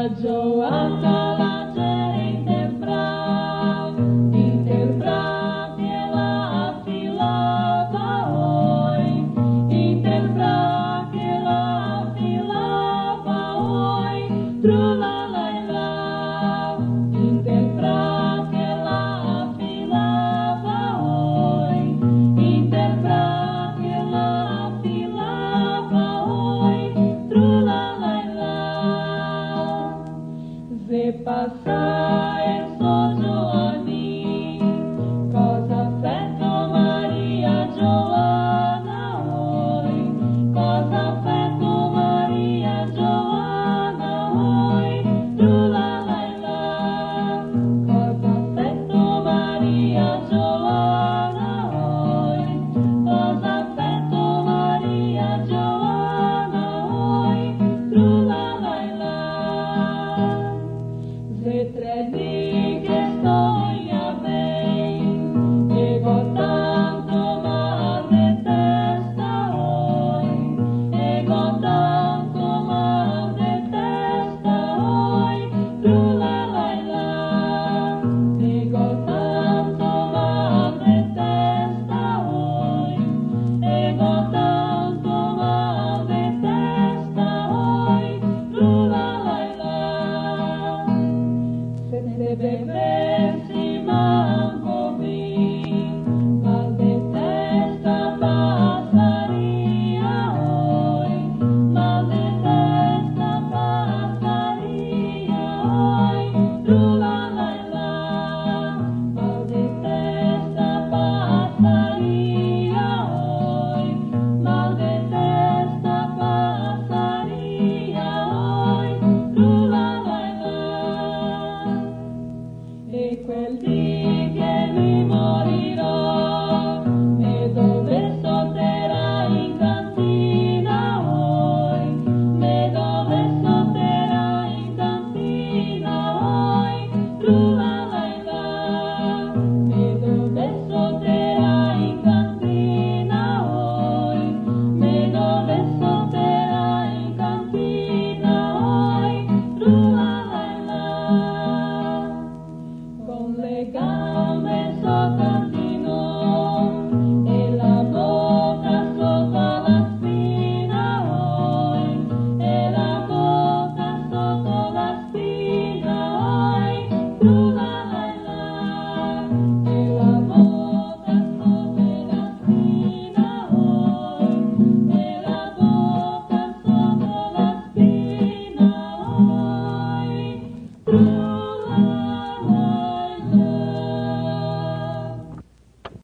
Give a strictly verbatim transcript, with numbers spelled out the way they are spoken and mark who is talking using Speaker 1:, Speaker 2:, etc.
Speaker 1: Joanna la interpra, interpra que la filava hoy, interpra que la filava hoy, trula la la, interpra que la filava hoy, interpra que la filava hoy, trula la la. Se passa e so Joani, cosa fetto Maria Joanna hoy, cosa fetto Maria Joanna hoy, trula la la, cosa fetto Maria Joanna hoy, cosa fetto Maria Joanna hoy, trula la la. Se treni che estoy a bem, ego tanto mal detesta hoy, ego tanto mal detesta hoy, trula la la, ego tanto mal detesta hoy, ego tanto mal detesta hoy, trula la la. Se debe si manco vi, mal detesta pasaría hoy, mal detesta pasaría hoy, trula la la, mal detesta pasaría hoy, mal detesta pasaría hoy, trula la la. E quel dì che mi morirò, me dove sotterrai in cantina hoy, me dove sotterrai in cantina hoy, trula la la, me dove sotterrai in cantina hoy, me dove sotterrai in cantina hoy, trula la la. Con le gambe sotto tino e la bocca sotto la spina hoy, e la bocca sotto la spina hoy, trula la la, e la bocca sotto la spina hoy, e la bocca sotto la spina hoy, trula